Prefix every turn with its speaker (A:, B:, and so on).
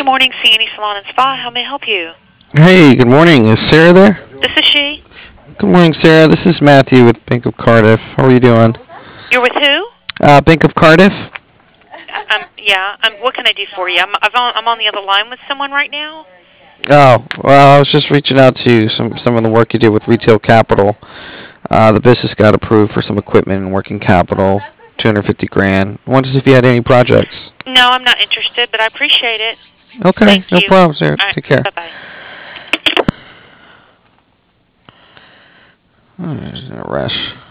A: morning, Sandy Salon and Spa. How may I help you?
B: Hey, good morning. Is Sarah there?
A: This is she.
B: Good morning, Sarah. This is Matthew with Bank of Cardiff. How are you doing?
A: You're with who?
B: Bank of Cardiff.
A: Yeah. What can I do for you? I'm on the other line with someone right now.
B: Oh, well, I was just reaching out to some of the work you did with Retail Capital. The business got approved for some equipment and working capital, 250 grand. I wanted to see if you had any projects.
A: No, I'm not interested, but I appreciate it.
B: Okay,
A: Thank
B: no
A: you.
B: problem, Sarah.
A: All right,
B: Take care.
A: bye-bye.
B: Oh, there's a rush.